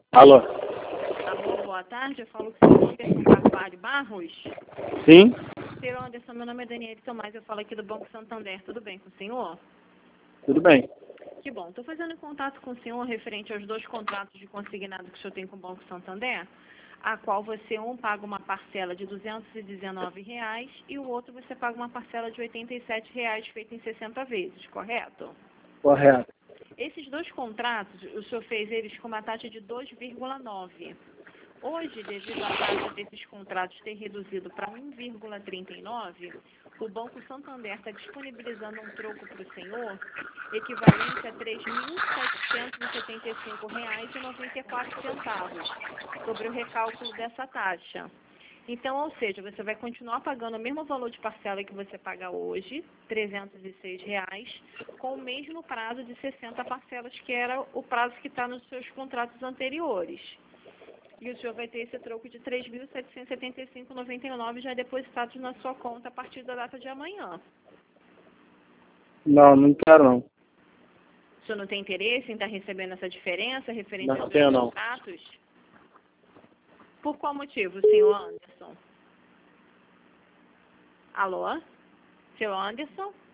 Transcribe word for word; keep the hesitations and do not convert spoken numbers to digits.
Alô? Alô, boa tarde. Eu falo com o senhor Anderson Carvalho Barros. Sim? Senhor Anderson, meu nome é Daniele Tomás. Eu falo aqui do Banco Santander. Tudo bem com o senhor? Tudo bem. Que bom. Estou fazendo contato com o senhor referente aos dois contratos de consignado que o senhor tem com o Banco Santander, a qual você um paga uma parcela de duzentos e dezenove reais e o outro você paga uma parcela de oitenta e sete reais feita em sessenta vezes, correto? Correto. Esses dois contratos, o senhor fez eles com uma taxa de dois vírgula nove. Hoje, devido à taxa desses contratos ter reduzido para um vírgula trinta e nove, o Banco Santander está disponibilizando um troco para o senhor equivalente a três mil setecentos e setenta e cinco reais e noventa e quatro centavos sobre o recálculo dessa taxa. Então, ou seja, você vai continuar pagando o mesmo valor de parcela que você paga hoje, trezentos e seis reais, com o mesmo prazo de sessenta parcelas, que era o prazo que está nos seus contratos anteriores. E o senhor vai ter esse troco de três mil setecentos e setenta e cinco reais e noventa e nove centavos já depositados na sua conta a partir da data de amanhã. Não, não quero não. O senhor não tem interesse em estar recebendo essa diferença referente Não aos tenho, dois não. contratos? Por qual motivo, senhor Anderson? Alô? Senhor Anderson?